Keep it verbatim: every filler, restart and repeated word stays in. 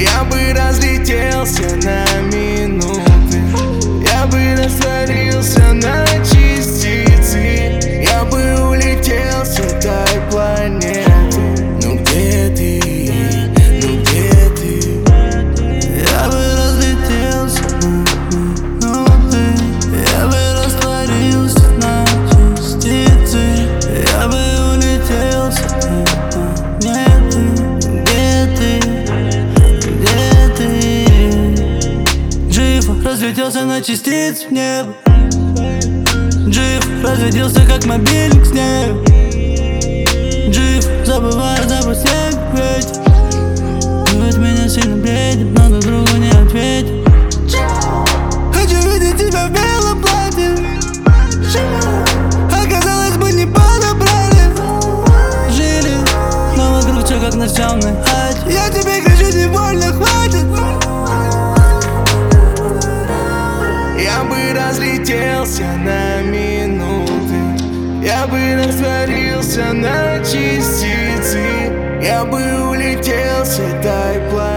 Я бы разлетелся на минуты, я бы растворился на частицы, я бы улетел с этой планеты. Ну где ты? Ну где ты? Я бы разлетелся на минуты, я бы растворился на частицы, я бы улетел с этой планеты. Где ты? Где ты? Джиф разлетелся на частицы в небо. Джиф разрядился как мобильник с неба. Джиф забывает за снег ветер. Ведь меня сильно бредит, но друг другу не ответит. Хочу видеть тебя в белом платье. Оказалось, мы не подобрали. Жили, но вокруг все как на темной хате. Я тебе кричу, невольно хватит. Я бы разлетелся на минуты, я бы растворился на частицы, я бы улетел с этой планеты.